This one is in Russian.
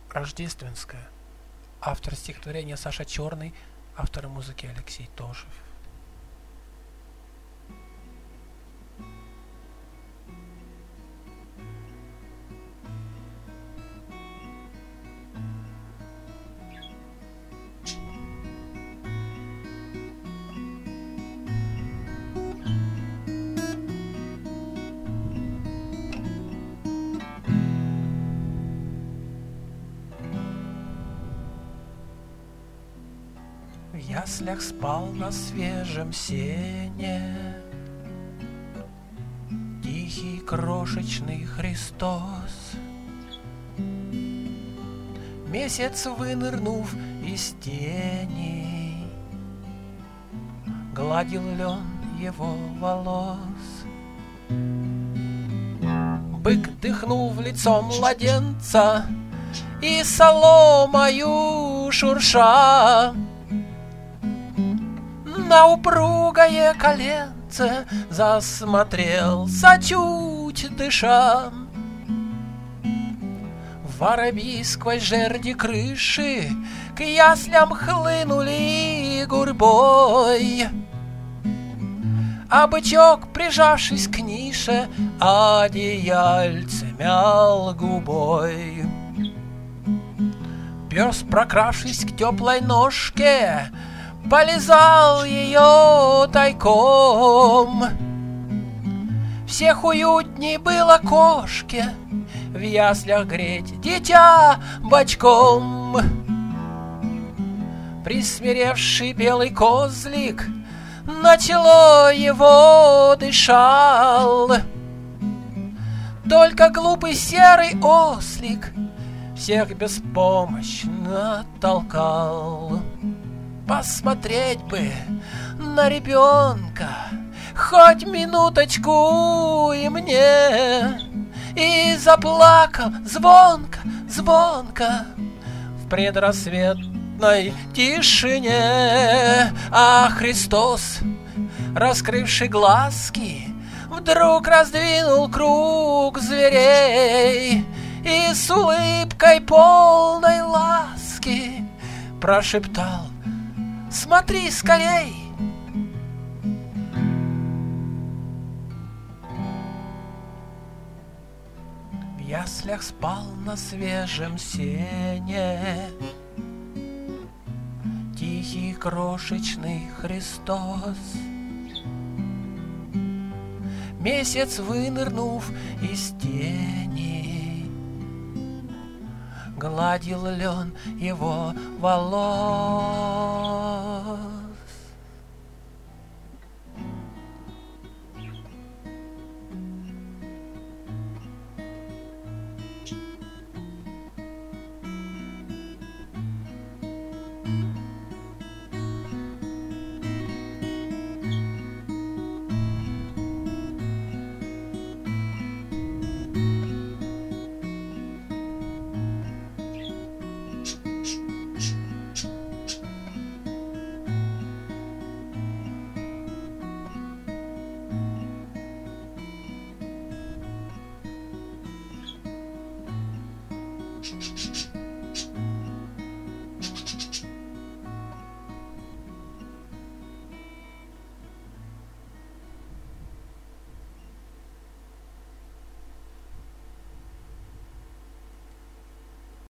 Рождественская. Автор стихотворения Саша Черный, автор музыки Алексей Тошев. В яслях спал на свежем сене тихий крошечный Христос. Месяц, вынырнув из тени, гладил лен его волос. Бык дыхнул в лицо младенца, и соломою шурша на упругое коленце засмотрелся, чуть дыша. Воробьи сквозь жерди крыши к яслям хлынули гурьбой, а бычок, прижавшись к нише, одеяльце мял губой. Пес, прокравшись к теплой ножке, полизал ее тайком. Всех уютней было кошке в яслях греть дитя бочком. Присмиревший белый козлик на чело его дышал, только глупый серый ослик всех беспомощно толкал. Посмотреть бы на ребенка хоть минуточку и мне. И заплакал звонко, звонко в предрассветной тишине. А Христос, раскрывший глазки, вдруг раздвинул круг зверей и с улыбкой полной ласки прошептал: смотри скорей! В яслях спал на свежем сене тихий крошечный Христос. Месяц, вынырнув из тени, гладил лен его волос.